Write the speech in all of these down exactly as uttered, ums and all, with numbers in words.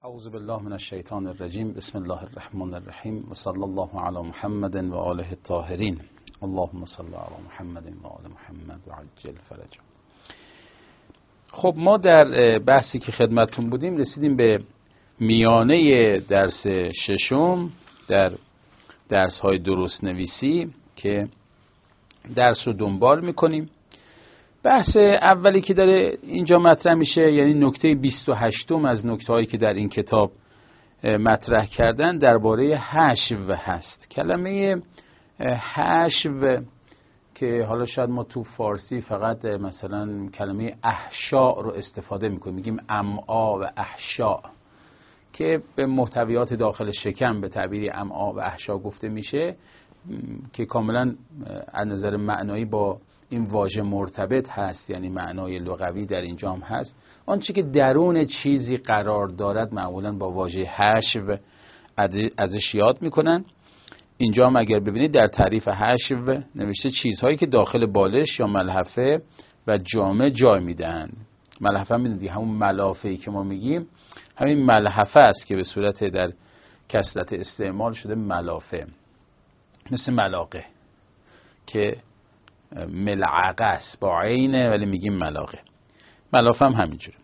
اعوذ بالله من الشیطان الرجیم. بسم الله الرحمن الرحیم و صلی الله علی محمد و آله الطاهرین. اللهم صل علی محمد و آل محمد و عجل فرجهم. خب ما در بحثی که خدمتتون بودیم رسیدیم به میانه درس ششم در درس های درست نویسی که درس رو دنبال میکنیم. بحث اولی که داره اینجا مطرح میشه، یعنی نکته بیست و هشتم از نکته هایی که در این کتاب مطرح کردن، درباره حشو هست. کلمه حشو که حالا شاید ما تو فارسی فقط مثلا کلمه احشاء رو استفاده میکنیم، میگیم امعا و احشاء، که به محتویات داخل شکم به تعبیری امعا و احشاء گفته میشه، که کاملا از نظر معنایی با این واژه مرتبط هست، یعنی معنای لغوی در اینجا هم هست. آنچه که درون چیزی قرار دارد معمولا با واژه حشو ازش یاد میکنن. اینجا هم اگر ببینید در تعریف حشو نوشته چیزهایی که داخل بالش یا ملحفه و جامه جای میدن. ملحفه میدونید همون ملافه‌ای که ما میگیم همین ملحفه است که به صورت در کثرت استعمال شده ملافه، مثل ملاقه که ملعقه است با عینه ولی میگیم ملاقه. ملافه هم همینجوره.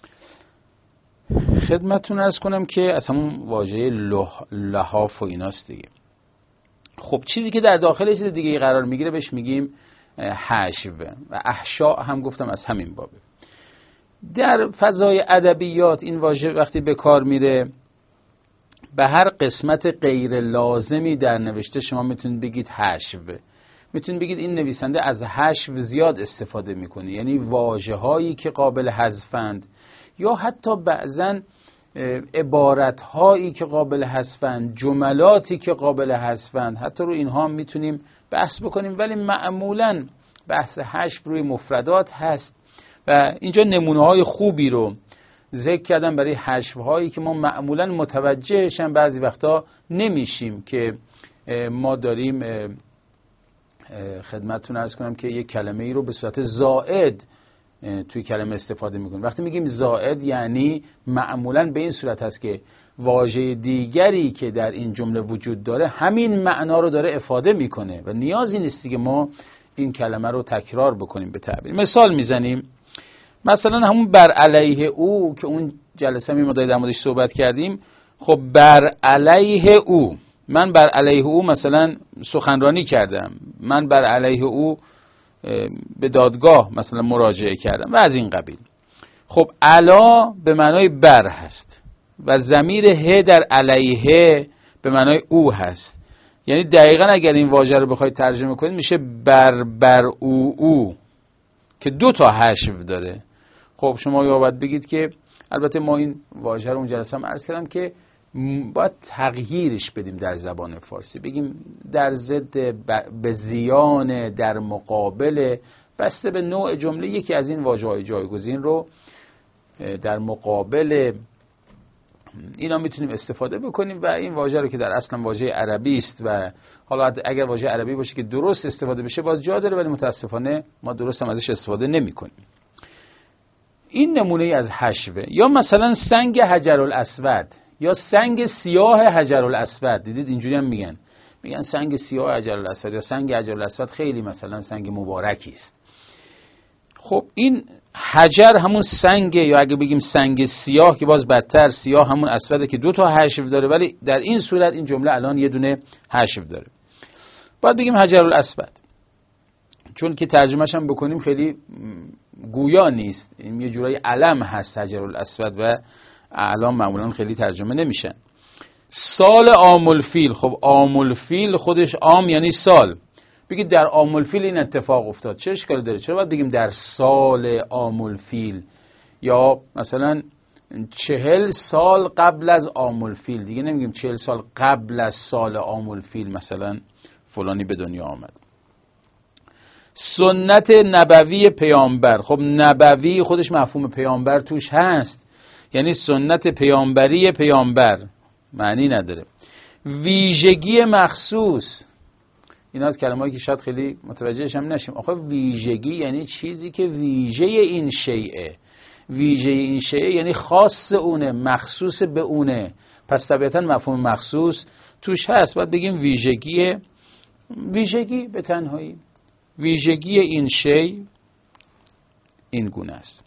خدمتتون عرض کنم که از همون واژه لحاف و ایناست دیگه. خب چیزی که در داخل چیز دیگه قرار میگیره بهش میگیم حشو و احشاء هم گفتم از همین بابه. در فضای ادبیات این واژه وقتی به کار میره به هر قسمت غیر لازمی در نوشته شما میتونید بگید حشو، میتونید بگید این نویسنده از حشو زیاد استفاده میکنه، یعنی واژه هایی که قابل حذفند یا حتی بعضن عبارت هایی که قابل حذفند، جملاتی که قابل حذفند، حتی رو اینها هم میتونیم بحث بکنیم، ولی معمولا بحث حشو روی مفردات هست و اینجا نمونه های خوبی رو ذکر کردم برای حشو هایی که ما معمولا متوجهشن بعضی وقتا نمیشیم، که ما داریم خدمتتون عرض کنم که یک کلمه ای رو به صورت زائد توی کلمه استفاده میکنیم. وقتی میگیم زائد یعنی معمولا به این صورت هست که واژه دیگری که در این جمله وجود داره همین معنا رو داره افاده میکنه و نیازی نیستی که ما این کلمه رو تکرار بکنیم. به تعبیر مثال میزنیم، مثلا همون بر علیه او که اون جلسه می ما در موردش صحبت کردیم. خب بر علیه او، من بر علیه او مثلا سخنرانی کردم، من بر علیه او به دادگاه مثلا مراجعه کردم و از این قبیل. خب علا به معنای بر هست و ضمیر ه در علیه به معنای او هست، یعنی دقیقا اگر این واژه رو بخواید ترجمه کنید میشه بر بر او او که دو تا حشو داره. خب شما یا باید بگید که البته ما این واژه رو اون جلسه هم عرض کردم که باید تغییرش بدیم در زبان فارسی، بگیم در ضد به زیان، در مقابل، بسته به نوع جمله یکی از این واژه‌های جایگزین رو در مقابل اینا میتونیم استفاده بکنیم و این واژه رو که در اصلا واژه عربی است و حالا اگر واژه عربی باشه که درست استفاده بشه باز جا داره، ولی متاسفانه ما درست هم ازش استفاده نمی‌کنیم. این نمونه از حشوه. یا مثلا سنگ حجرالاسود یا سنگ سیاه حجرالاسود، دیدید اینجوری هم میگن، میگن سنگ سیاه حجرالاسود یا سنگ حجرالاسود خیلی مثلا سنگ مبارکی است. خب این حجر همون سنگ، یا اگه بگیم سنگ سیاه که باز بدتر، سیاه همون اسوده که دو تا حشو داره، ولی در این صورت این جمله الان یه دونه حشو داره. باید بگیم حجرالاسود، چون که ترجمهش هم بکنیم خیلی گویا نیست، این یه جورایی علم هست حجرالاسود و اعلام معمولا خیلی ترجمه نمیشن. سال عام الفیل، خب عام الفیل خودش عام یعنی سال، بگید در عام الفیل این اتفاق افتاد، چه اشکالی داره؟ چرا باید بگیم در سال عام الفیل؟ یا مثلا چهل سال قبل از عام الفیل، دیگه نمیگیم چهل سال قبل از سال عام الفیل مثلا فلانی به دنیا آمد. سنت نبوی پیامبر، خب نبوی خودش مفهوم پیامبر توش هست، یعنی سنت پیامبری پیامبر، معنی نداره. ویژگی مخصوص، اینا از کلمه‌ای که شاید خیلی متوجهش هم نشیم. آخه ویژگی یعنی چیزی که ویژه این شیء، ویژه این شیء یعنی خاص اونه، مخصوص به اونه، پس طبیعتا مفهوم مخصوص توش هست. باید بگیم ویژگی ویژگی به تنهایی، ویژگی این شیء این گونه است.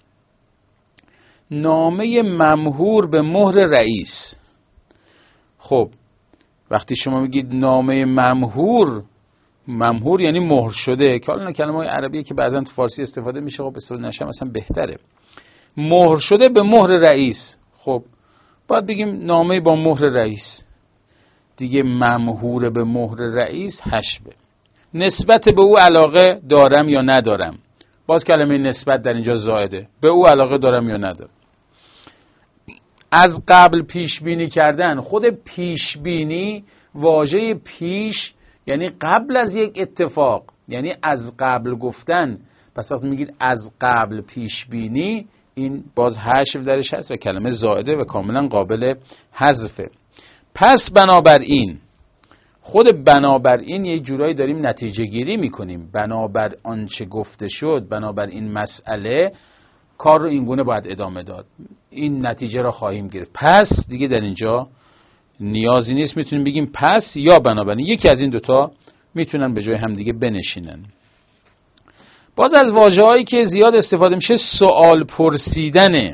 نامه ممهور به مهر رئیس. خب وقتی شما میگید نامه ممهور، ممهور یعنی مهر شده، که حالا کلمه های عربیه که بعضا تو فارسی استفاده میشه، خب استفاده نشه مثلا بهتره. مهر شده به مهر رئیس، خب باید بگیم نامه با مهر رئیس دیگه. ممهور به مهر رئیس حشوه. نسبت به او علاقه دارم یا ندارم، باز کلمه نسبت در اینجا زائده، به او علاقه دارم یا ندارم. از قبل پیش بینی کردن، خود پیش بینی، واژه پیش یعنی قبل از یک اتفاق، یعنی از قبل گفتن. پس وقتی میگید از قبل پیش بینی، این باز حشو درش هست و کلمه زائده و کاملا قابل حذفه. پس بنابراین، خود بنابراین یه جورایی داریم نتیجه گیری میکنیم، بنابر آنچه گفته شد، بنابر این مسئله کار رو اینگونه باید ادامه داد، این نتیجه را خواهیم گرفت. پس دیگه در اینجا نیازی نیست، میتونیم بگیم پس یا بنابراین، یکی از این دوتا میتونن به جای هم دیگه بنشینن. باز از واژه‌هایی که زیاد استفاده میشه سوال پرسیدنه،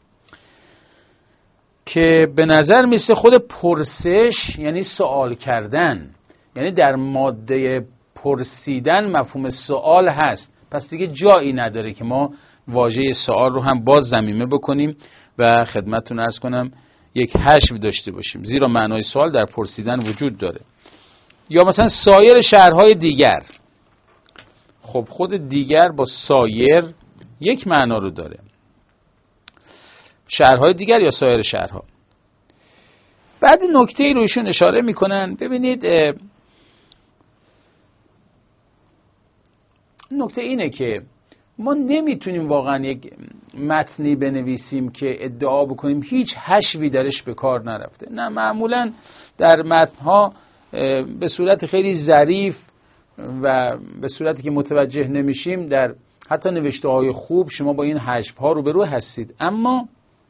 که به نظر میسه خود پرسش یعنی سوال کردن، یعنی در ماده پرسیدن مفهوم سوال هست. پس دیگه جایی نداره که ما واژه سوال رو هم باز ضمیمه بکنیم و خدمتتون عرض کنم یک حشو داشته باشیم، زیرا معنای سوال در پرسیدن وجود داره. یا مثلا سایر شهرهای دیگر، خب خود دیگر با سایر یک معنا رو داره، شهرهای دیگر یا سایر شهرها. بعد نکته ای رو ایشون اشاره میکنن، ببینید نکته اینه که ما نمیتونیم واقعا یک متنی بنویسیم که ادعا بکنیم هیچ حشوی درش به کار نرفته. نه، معمولا در متنها به صورت خیلی ظریف و به صورتی که متوجه نمیشیم، در حتی نوشته های خوب شما با این حشو ها روبرو هستید. اما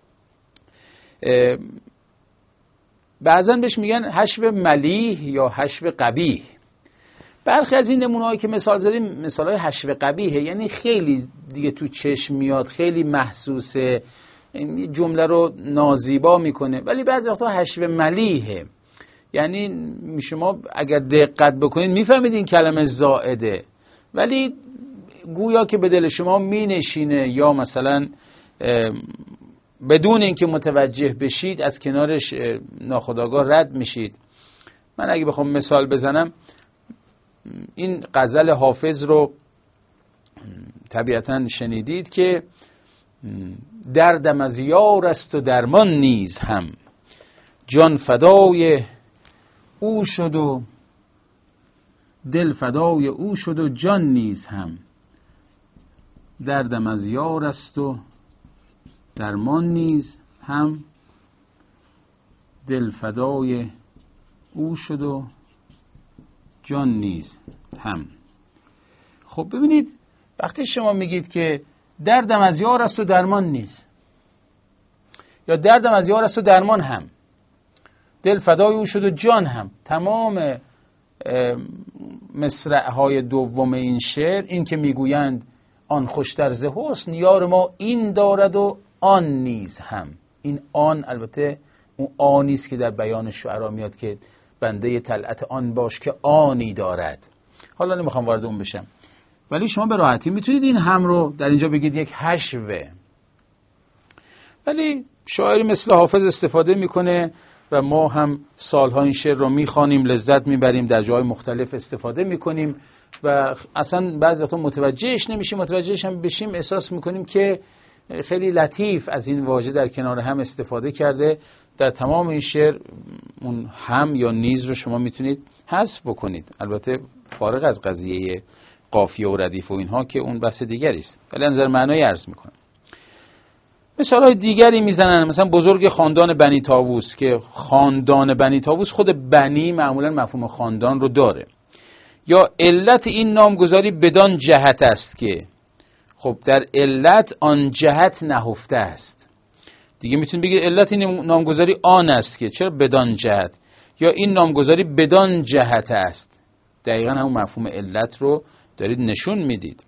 بعضا بهش میگن حشو ملیح یا حشو قبیح. برخی از این نمونه هایی که مثال زدیم مثال های حشو قبیحه، یعنی خیلی دیگه تو چشم میاد، خیلی محسوسه، جمله رو نازیبا میکنه. ولی بعضی وقتا حشو ملیحه، یعنی شما اگر دقت بکنید میفهمید این کلمه زائده، ولی گویا که به دل شما مینشینه، یا مثلا بدون اینکه متوجه بشید از کنارش ناخودآگاه رد میشید. من اگه بخوام مثال بزنم، این غزل حافظ رو طبیعتاً شنیدید که دردم از یار است و درمان نیز هم، جان فدای او شد و دل فدای او شد و جان نیز هم. دردم از یار است و درمان نیز هم، دل فدای او شد و جان نیز هم. خب ببینید وقتی شما میگید که دردم از یار است و درمان نیز، یا دردم از یار است و درمان هم، دل فدای او شد و جان هم، تمام مصرع‌های دوم این شعر این که میگویند آن خوشتر ز حسن یار ما این دارد و آن نیز هم. این آن البته اون آنی است که در بیان شعرا میاد که بنده طلعت آن باش که آنی دارد. حالا نمیخوام وارد اون بشم، ولی شما به راحتی میتونید این هم رو در اینجا بگید یک حشوه. ولی شاعری مثل حافظ استفاده میکنه و ما هم سالها این شعر رو میخوانیم، لذت میبریم، در جای مختلف استفاده میکنیم و اصلا بعضی وقتا متوجهش نمیشیم، متوجهش هم بشیم احساس میکنیم که خیلی لطیف از این واژه در کنار هم استفاده کرده. در تمام این شعر اون هم یا نیز رو شما میتونید حذف بکنید، البته فارغ از قضیه قافیه و ردیف و اینها که اون بحث دیگری است، ولی از نظر معنایی عرض میکنم. مثال های دیگری میزنن، مثلا بزرگ خاندان بنی طاووس، که خاندان بنی طاووس خود بنی معمولا مفهوم خاندان رو داره. یا علت این نامگذاری بدان جهت است که خب در علت آن جهت نهفته است. دیگه میتونید بگید علت این نامگذاری آن است که چرا بدان جهت، یا این نامگذاری بدان جهت است. دقیقا همون مفهوم علت رو دارید نشون میدید.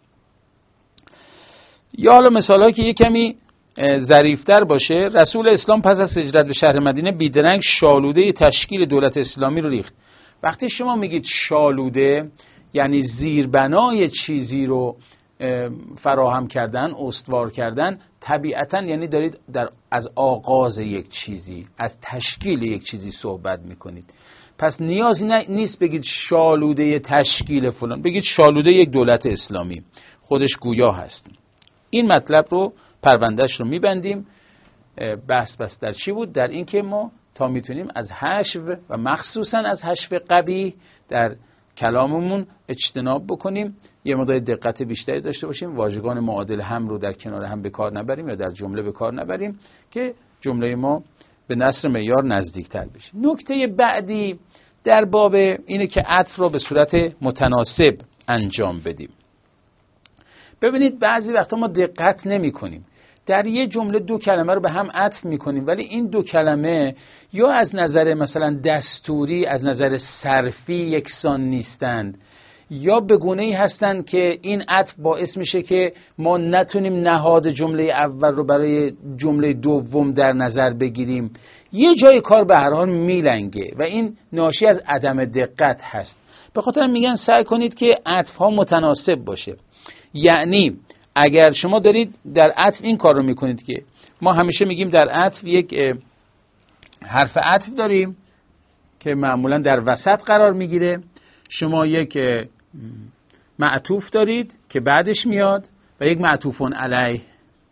یا حالا مثالهایی که یه کمی ظریف‌تر باشه، رسول اسلام پس از هجرت به شهر مدینه بیدرنگ شالوده تشکیل دولت اسلامی رو ریخت. وقتی شما میگید شالوده یعنی زیربنای چیزی رو فراهم کردن، استوار کردن، طبیعتاً یعنی دارید در از آغاز یک چیزی، از تشکیل یک چیزی صحبت میکنید. پس نیازی نیست بگید شالوده تشکیل فلان، بگید شالوده یک دولت اسلامی، خودش گویا هست. این مطلب رو پروندهش رو میبندیم. بحث بس در چی بود؟ در این که ما تا میتونیم از حشو و مخصوصا از حشو قبیح در کلاممون اجتناب بکنیم، یه مقدار دقت بیشتری داشته باشیم، واژگان معادل هم رو در کنار هم به کار نبریم یا در جمله به کار نبریم که جمله ما به نصر معیار نزدیکتر بشه. نکته بعدی در باب اینه که عطف رو به صورت متناسب انجام بدیم. ببینید بعضی وقتا ما دقت نمی کنیم، در یه جمله دو کلمه رو به هم عطف میکنیم، ولی این دو کلمه یا از نظر مثلا دستوری، از نظر صرفی یکسان نیستند، یا به گونه‌ای هستند که این عطف باعث میشه که ما نتونیم نهاد جمله اول رو برای جمله دوم در نظر بگیریم. یه جای کار به هر حال میلنگه و این ناشی از عدم دقت هست. به خاطر میگن سعی کنید که عطف ها متناسب باشه. یعنی اگر شما دارید در عطف این کار رو میکنید که ما همیشه میگیم در عطف یک حرف عطف داریم که معمولا در وسط قرار میگیره، شما یک معطوف دارید که بعدش میاد و یک معطوفون علیه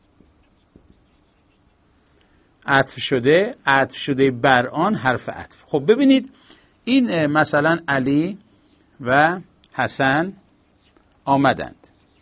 عطف شده، عطف شده بر آن حرف عطف. خب ببینید این مثلا علی و حسن آمدند.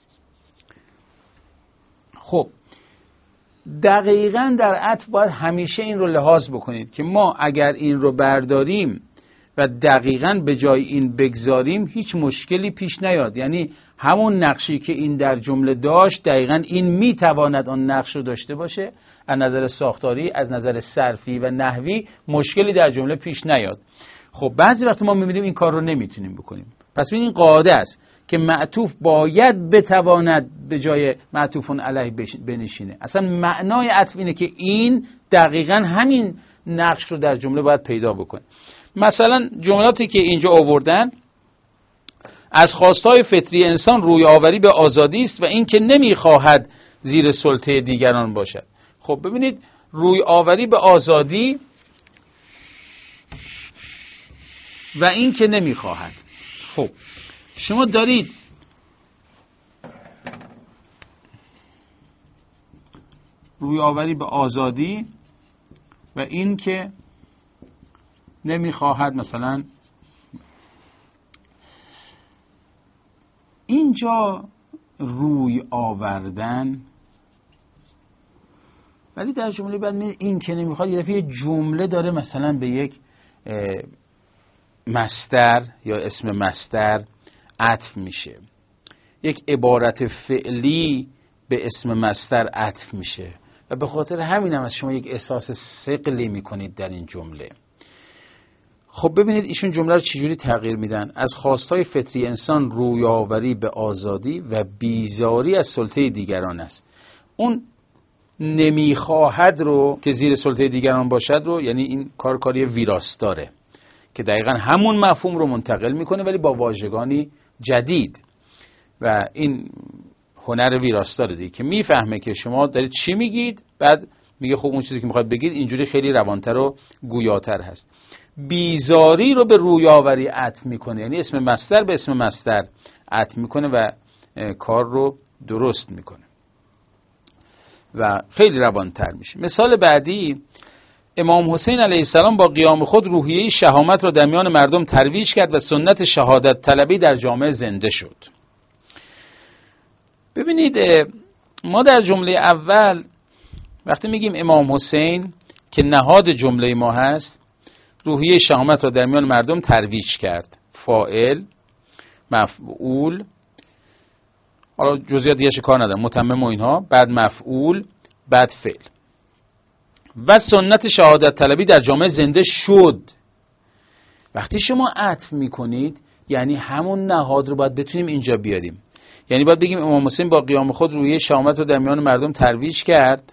خب دقیقاً در عطف باید همیشه این رو لحاظ بکنید که ما اگر این رو برداریم و دقیقاً به جای این بگذاریم هیچ مشکلی پیش نیاد. یعنی همون نقشی که این در جمله داشت دقیقاً این میتواند آن نقش رو داشته باشه. از نظر ساختاری، از نظر صرفی و نحوی مشکلی در جمله پیش نیاد. خب بعضی وقت ما میبینیم این کار رو نمیتونیم بکنیم. پس ببین این قاعده است که معطوف باید بتواند به جای معطوفون علیه بنشینه. اصلا معنای عطف اینه که این دقیقاً همین نقش رو در جمله باید پیدا بکنه. مثلا جملاتی که اینجا آوردن، از خواستهای فطری انسان روی آوری به آزادی است و این که نمیخواهد زیر سلطه دیگران باشد. خب ببینید روی آوری به آزادی و این که نمیخواهد. خب شما دارید روی آوری به آزادی و این که نمیخواهد، مثلا اینجا روی آوردن، ولی در جمله بعد این که نمیخواد یه دفعه جمله داره مثلا به یک مصدر یا اسم مصدر عطف میشه، یک عبارت فعلی به اسم مصدر عطف میشه و به خاطر همین هم از شما یک احساس ثقلی میکنید در این جمله. خب ببینید ایشون جمله رو چجوری تغییر میدن. از خواستهای فطری انسان رویاوری به آزادی و بیزاری از سلطه دیگران است. اون نمیخواهد رو که زیر سلطه دیگران باشد رو، یعنی این کار کاری ویراستاره که دقیقا همون مفهوم رو منتقل میکنه ولی با واژگانی جدید و این هنر ویراستاره دیگه که میفهمه که شما دارید چی میگید، بعد میگه خب اون چیزی که میخواد بگید اینجوری خیلی روانتر و گویاتر هست. بیزاری رو به رویاوری عطف میکنه، یعنی اسم مصدر به اسم مصدر عطف میکنه و کار رو درست میکنه و خیلی روانتر میشه. مثال بعدی، امام حسین علیه السلام با قیام خود روحیه شهامت را در میان مردم ترویج کرد و سنت شهادت طلبی در جامعه زنده شد. ببینید ما در جمله اول وقتی میگیم امام حسین که نهاد جمله ما هست، روحیه شهامت را در میان مردم ترویج کرد، فاعل، مفعول. حالا جزئیات دیگه کار ندارم، متمم و اینها، بعد مفعول، بعد فعل. و سنت شهادت طلبی در جامعه زنده شد. وقتی شما عطف میکنید یعنی همون نهاد رو باید بتونیم اینجا بیاریم. یعنی باید بگیم امام حسین با قیام خود روحیه شهامت رو در میان مردم ترویج کرد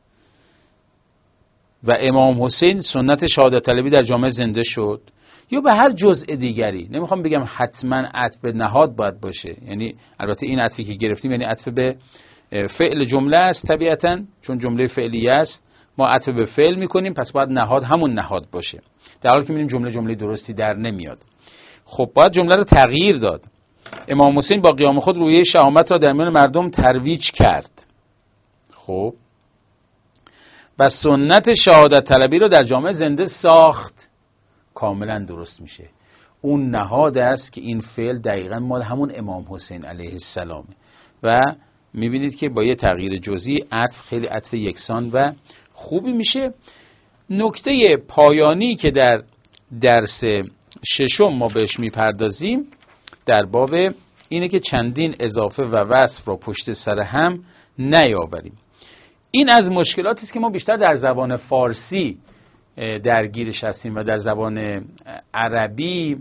و امام حسین سنت شهادت طلبی در جامعه زنده شد. یا به هر جزء دیگری، نمیخوام بگم حتما عطف به نهاد باید باشه، یعنی البته این عطفی که گرفتیم یعنی عطف به فعل جمله است طبیعتا، چون جمله فعلیه است ما عطف به فعل میکنیم، پس باید نهاد همون نهاد باشه، در حالی که میبینیم جمله جمله درستی در نمیاد. خب باید جمله رو تغییر داد. امام حسین با قیام خود روحیه شهامت را در میان مردم ترویج کرد. خب و سنت شهادت طلبی رو در جامعه زنده ساخت. کاملا درست میشه. اون نهاد است که این فعل دقیقا مال همون امام حسین علیه السلام و میبینید که با یه تغییر جزئی عطف خیلی عطف یکسان و خوبی میشه. نکته پایانی که در درس ششم ما بهش میپردازیم در باب اینه که چندین اضافه و وصف را پشت سر هم نیاوریم. این از مشکلاتی است که ما بیشتر در زبان فارسی درگیرش هستیم و در زبان عربی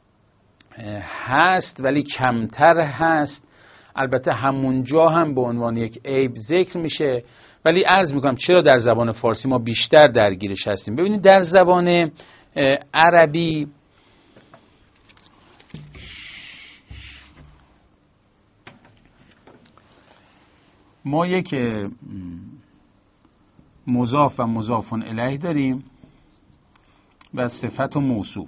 هست ولی کمتر هست. البته همونجا هم به عنوان یک عیب ذکر میشه، ولی عرض میکنم چرا در زبان فارسی ما بیشتر درگیرش هستیم. ببینید در زبان عربی ما یک مضاف و مضاف الیه داریم و صفت و موصوف.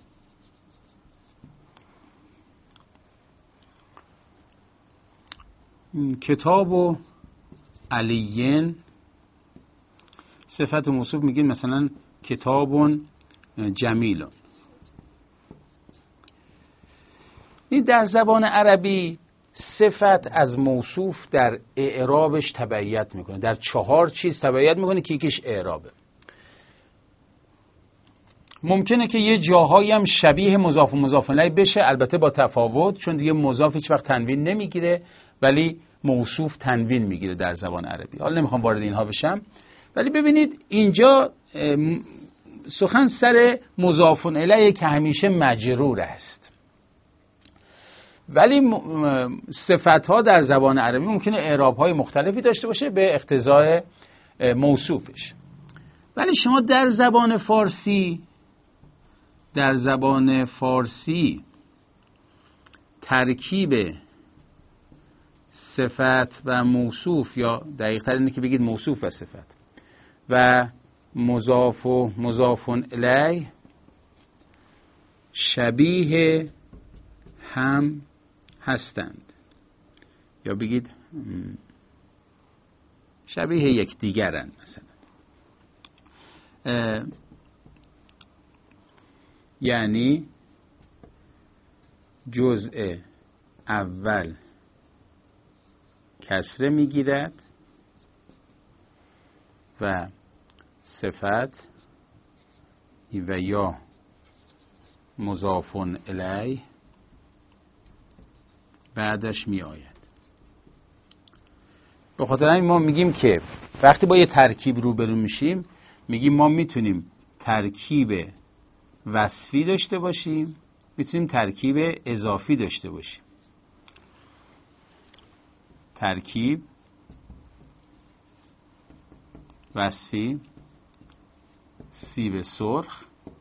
کتاب و علیین صفت و موصوف میگیم مثلا کتاب جمیل. این در زبان عربی صفت از موصوف در اعرابش تبعیت میکنه، در چهار چیز تبعیت میکنه که یکیش اعرابه. ممکنه که یه جاهایی هم شبیه مضاف و مضاف الیه بشه، البته با تفاوت، چون دیگه مضاف هیچ وقت تنوین نمیگیره ولی موصوف تنوین میگیره در زبان عربی. حالا نمیخوام وارد اینها بشم، ولی ببینید اینجا سخن سر مضاف الیه که همیشه مجرور است، ولی صفت‌ها در زبان عربی ممکنه اعراب‌های مختلفی داشته باشه به اقتضای موصوفش. ولی شما در زبان فارسی در زبان فارسی ترکیب صفت و موصوف، یا دقیق‌تر اینه که بگید موصوف و صفت و مضاف و مضاف الیه شبیه هم هستند، یا بگید شبیه یکدیگرند. مثلا یعنی جزء اول کسره میگیرد و صفت و یا مضاف الیه بعدش می آید. به خاطر همین ما میگیم که وقتی با یه ترکیب روبرو میشیم میگیم ما میتونیم ترکیب وصفی داشته باشیم، میتونیم ترکیب اضافی داشته باشیم. ترکیب وصفی، سیب سرخ.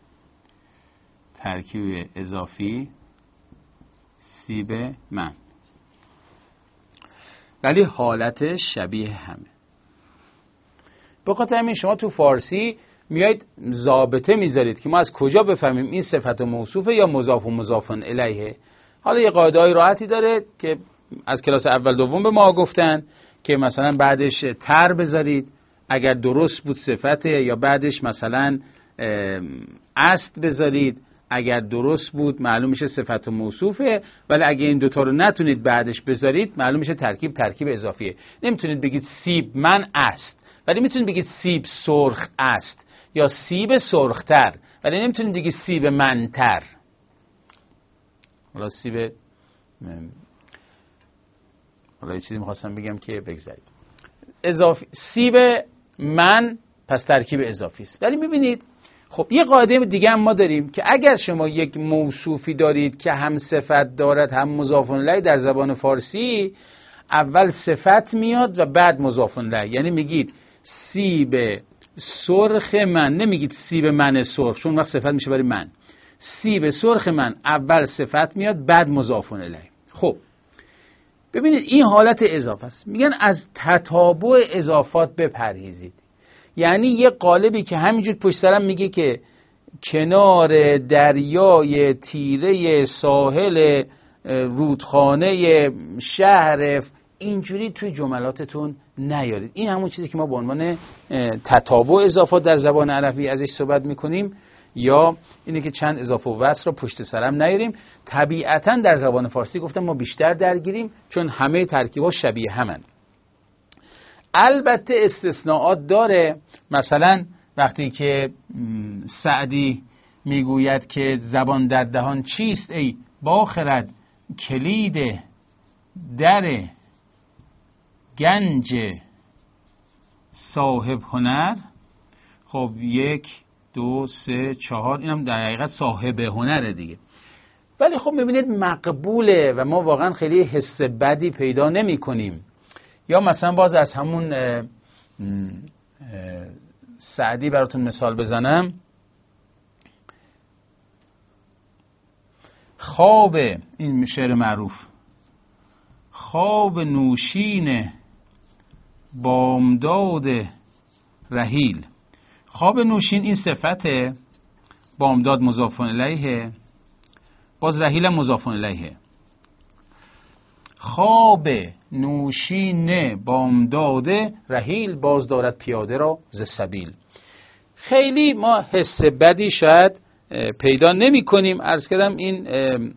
ترکیب اضافی، سیب من. ولی حالتش شبیه همه. به خاطر همین شما تو فارسی میایید ضابطه میذارید که ما از کجا بفهمیم این صفت و موصوفه یا مضاف و مضاف الیه. حالا یه قاعده‌ای راحتی داره که از کلاس اول دوم به ما گفتن که مثلا بعدش تر بذارید اگر درست بود صفته، یا بعدش مثلا است بذارید اگر درست بود معلوم میشه صفت و موصوفه، ولی اگه این دوتا رو نتونید بعدش بذارید معلوم میشه ترکیب ترکیب اضافیه. نمیتونید بگید سیب من است ولی میتونید بگید سیب سرخ است، یا سیب سرختر ولی نمیتونید بگید سیب منتر. حالا سیب حالا یه چیزی میخواستم بگم که بگذاریم. اضافی سیب من پس ترکیب اضافی است. ولی میبینید خب یه قاعده دیگه هم ما داریم که اگر شما یک موصوفی دارید که هم صفت دارد هم مضاف الیه در زبان فارسی، اول صفت میاد و بعد مضاف الیه. یعنی میگید سیب سرخ من، نمیگید سیب من سرخ، چون وقت صفت میشه برای من. سیب سرخ من اول صفت میاد بعد مضاف الیه. خب ببینید این حالت اضافه است. میگن از تتابع اضافات بپرهیزید. یعنی یه قالبی که همینجور پشت سرم میگه که کنار دریای تیره ساحل رودخانه شهر، اینجوری توی جملاتتون نیارید. این همون چیزی که ما به عنوان تتابع اضافات در زبان عربی ازش صحبت میکنیم، یا اینه که چند اضافه و وصل رو پشت سرم نیاریم. طبیعتا در زبان فارسی گفتم ما بیشتر درگیریم چون همه ترکیب‌ها شبیه همن. البته استثناءات داره. مثلا وقتی که سعدی میگوید که زبان در دهان چیست ای باخرد کلید در گنج صاحب هنر، خب یک دو سه چهار، اینم در حقیقت صاحب هنره دیگه. ولی خب میبینید مقبوله و ما واقعا خیلی حس بدی پیدا نمی کنیم. یا مثلا باز از همون اه اه سعدی براتون مثال بزنم. خواب، این شعر معروف، خواب نوشین بامداد رحیل. خواب نوشین این صفته، بامداد مضاف الیه، باز رحیل مضاف الیه. خواب نوشین بامداد رحیل، باز دارد پیاده را ز سبیل. خیلی ما حس بدی شاید پیدا نمی کنیم، عرض کردم این،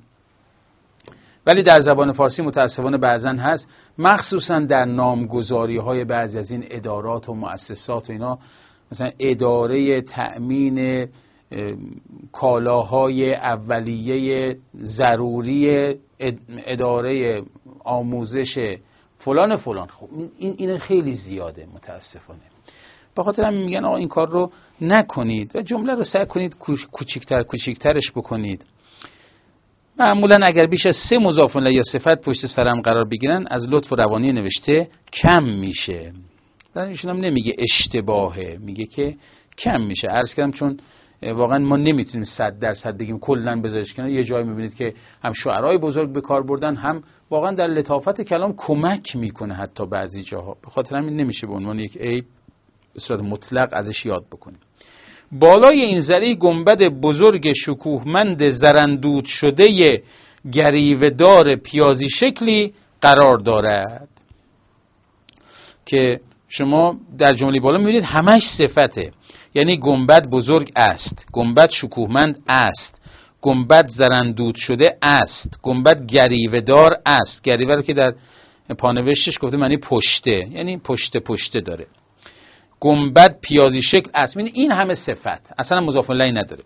ولی در زبان فارسی متاسفانه بعضا هست، مخصوصا در نامگذاری های بعضی از این ادارات و مؤسسات و اینا، مثلا اداره تأمین کالاهای اولیه ضروری، اداره آموزش فلان فلان. خب این این خیلی زیاده متاسفانه. به خاطر همین میگن آقا این کار رو نکنید و جمله رو سعی کنید کوچیک‌تر کوچیک‌ترش بکنید. معمولا اگر بیش از سه مضاف الیه یا صفت پشت سرم قرار بگیرن از لطف و روانی نوشته کم میشه. بعد ایشون هم نمیگه اشتباهه، میگه که کم میشه. عرض کردم چون واقعا ما نمیتونیم صد درصد بگیم کلا بذارش کنار. یه جایی میبینید که هم شعرای بزرگ به کار بردن، هم واقعا در لطافت کلام کمک میکنه حتی بعضی جاها. به خاطر همین نمیشه به عنوان یک عیب به صورت مطلق ازش یاد بکنیم. بالای این زری گنبد بزرگ شکوهمند زرندود شده گریودار پیازی شکلی قرار دارد که شما در جمله بالا میبینید همش صفته. یعنی گنبد بزرگ است، گنبد شکوهمند است، گنبد زرندود شده است، گنبد گریودار است. گریوه رو که در پانوشتش گفته معنی پشته، یعنی پشت پشته داره. گنبد پیازی شکل است. این همه صفت، اصلا مضاف الیه نداره.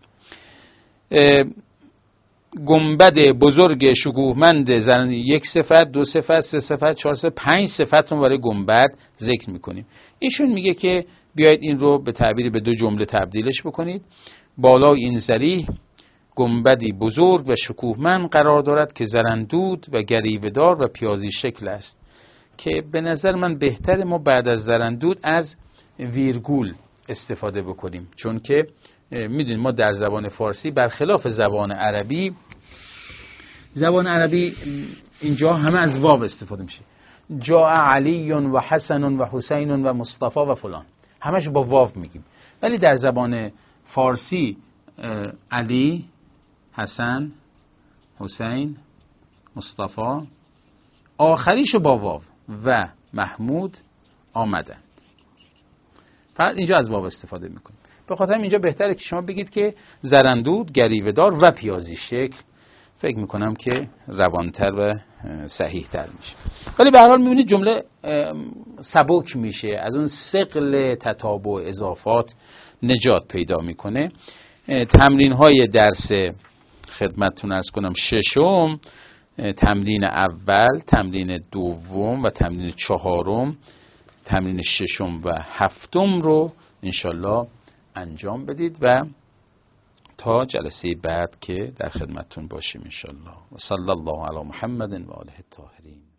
گنبد بزرگ شکوهمند زرند، یک صفت، دو صفت، سه صفت، چهار صفت، پنج صفت رو برای گنبد ذکر میکنیم. ایشون میگه که بیایید این رو به تعبیری به دو جمله تبدیلش بکنید. بالای این زری گنبدی بزرگ و شکوهمند قرار دارد که زرندود و گریودار و پیازی شکل است. که به نظر من بهتر ما بعد از زرندود از ویرگول استفاده بکنیم، چون که میدونیم ما در زبان فارسی برخلاف زبان عربی، زبان عربی اینجا همه از واو استفاده میشه. جاء علی و حسن و حسین و مصطفی و فلان، همش با واو میگیم. ولی در زبان فارسی علی، حسن، حسین، مصطفی، آخریشو با واو و محمود آمدن. فقط اینجا از واو استفاده میکنیم. به خاطر اینجا بهتره که شما بگید که زرندود، گریودار و پیازی شکل. فکر میکنم که روانتر و صحیح تر میشه. ولی به هر حال میبینید جمله سبک میشه، از اون ثقل تتابع اضافات نجات پیدا میکنه. تمرین های درس خدمتتون عرض کنم ششم تمرین اول، تمرین دوم و تمرین چهارم، تمرین ششم و هفتم رو انشالله انجام بدید و تا جلسه بعد که در خدمتتون باشیم انشالله. و صلی الله علی محمد و آله الطاهرین.